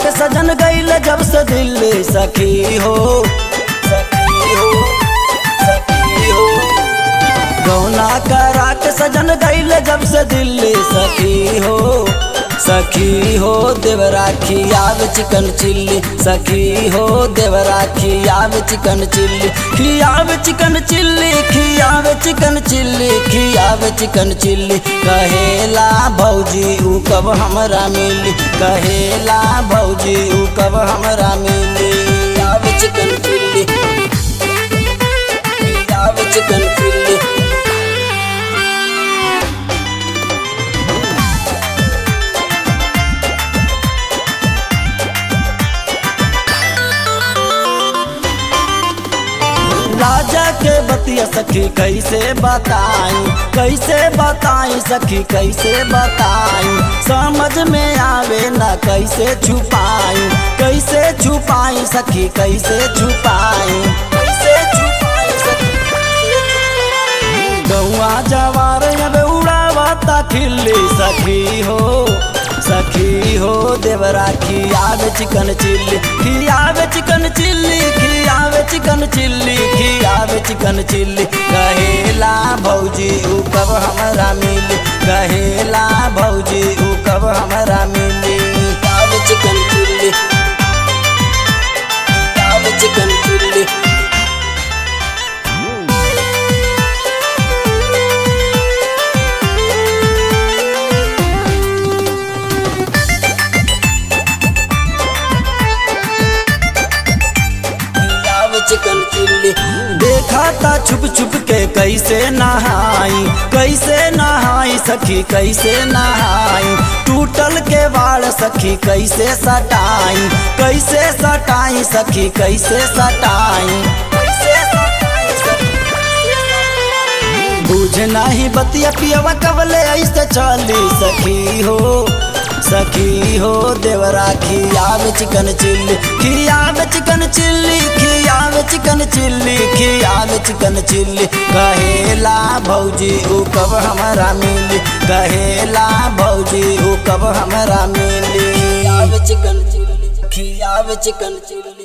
के सजन गईल जब से दिल्ली सखी हो, सखी हो, सखी हो। गौना करा के सजन गईल जब से दिल्ली सखी हो, सखी हो। देवरा खियावे चिकन चिल्ली, सखी हो। देवरा खियावे चिकन चिल्ली, खियावे चिकन चिल्ली, खियावे चिकन चिल्ली, खियावे चिकन चिल्ली। कहेला भौजी ऊ कब हमरा मिली, कहेला भौजी ऊ कब हमरा मिली। खियावे चिकन चिल्ली, खियावे चिकन चिल्ली। राजा के बतिया सखी कैसे बताई, कैसे बताई सखी कैसे बताई। समझ में आवे ना कैसे छुपाई, कैसे छुपाई सखी कैसे छुपाई, कैसे छुपाई सखी। गौआ जवार अब उड़ावता खिल्ली सखी हो, सखी हो। देवरा खियावे चिकन चिल्ली, खियावे चिकन चिल्ली, खियावे चिकन चिल्ली, खियावे चिकन चिल्ली। कहेला भौजी ऊ कब हमरा मिली, कहेला भौजी ऊ कब हमरा मिली। खियावे चिकन चिल्ली, खियावे चिकन चिल्ली। चिकन चिल्ली देखा था छुप छुप के कैसे नहाई, कैसे नहाई सखी कैसे नहाई। टूटल के बाल सखी कैसे सटाई, कैसे सटाई सखी कैसे सटाई, कैसे सटाई सखी। बुझ नहीं बतिया पियवा कबले ऐसे चली सखी हो, सखी हो। देवरा खियावे चिकन चिल्ली, खियावे चिकन चिल्ली, खियावे चिकन चिल्ली, खियावे चिकन चिल्ली। कहेला भौजी ऊ कब हमरा मिली, कहेला भौजी ऊ कब हमरा मिली। खियावे चिकन चिल्ली, खियावे चिकन चिल्ली।